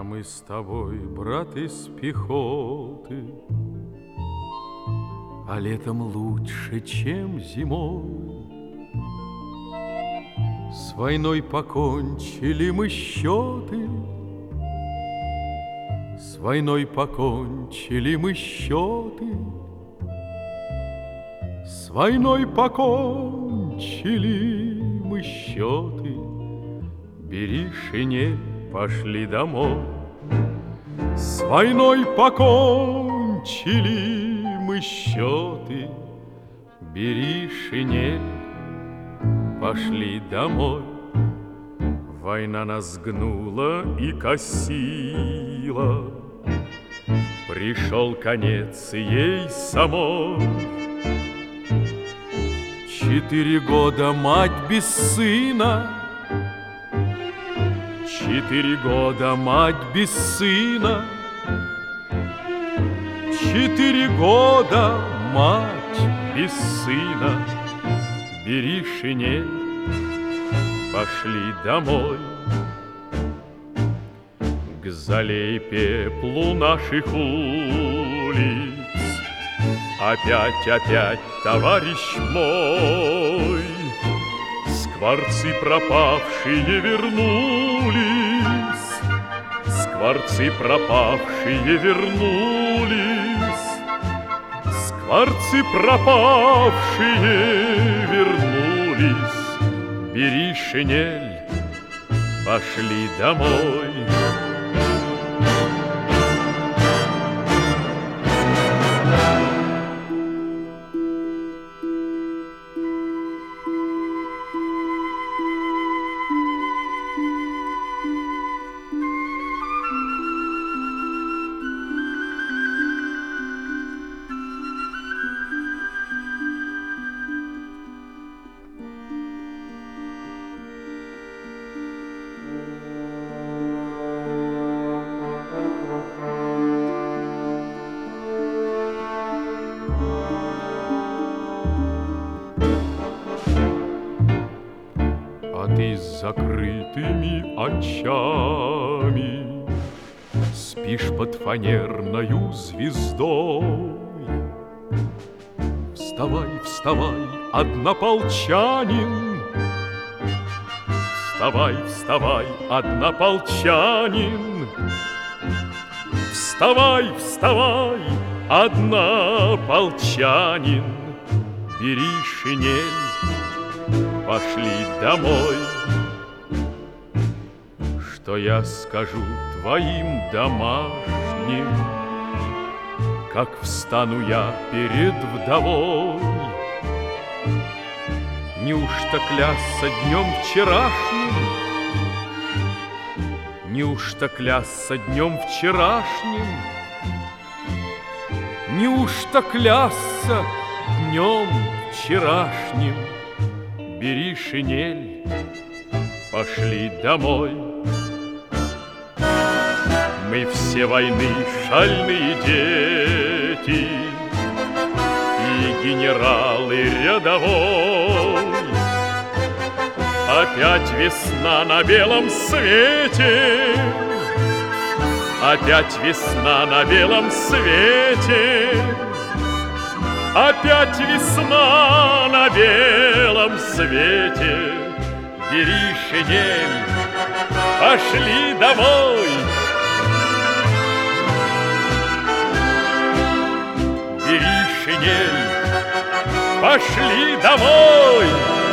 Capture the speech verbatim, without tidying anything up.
мы с тобой, брат, из пехоты, а летом лучше, чем зимой. С войной покончили мы счеты, с войной покончили мы счеты, с войной покончили мы счеты. Бери шинель, пошли домой. С войной покончили мы счеты. Бери шинель, пошли домой. Война нас гнула и косила, пришел конец ей самой. Четыре года мать без сына, четыре года мать без сына, четыре года мать без сына. Бери шинель, пошли домой. К золе и пеплу наших улиц опять, опять, товарищ мой, скворцы пропавшие вернулись, скворцы пропавшие вернулись, скворцы пропавшие вернулись. Бери шинель, пошли домой. Ты с закрытыми очами спишь под фанерною звездой. Вставай, вставай, однополчанин, вставай, вставай, однополчанин, вставай, вставай, однополчанин. Бери шинель, пошли домой. Что я скажу твоим домашним, как встану я перед вдовой? Неужто клясться днем вчерашним? Неужто клясться днем вчерашним? Неужто клясться днем вчерашним? Бери шинель, пошли домой. Мы все войны шальные дети, и генералы рядовой. Опять весна на белом свете, опять весна на белом свете, опять весна на белом свете. Бери шинель, пошли домой. Бери шинель, пошли домой.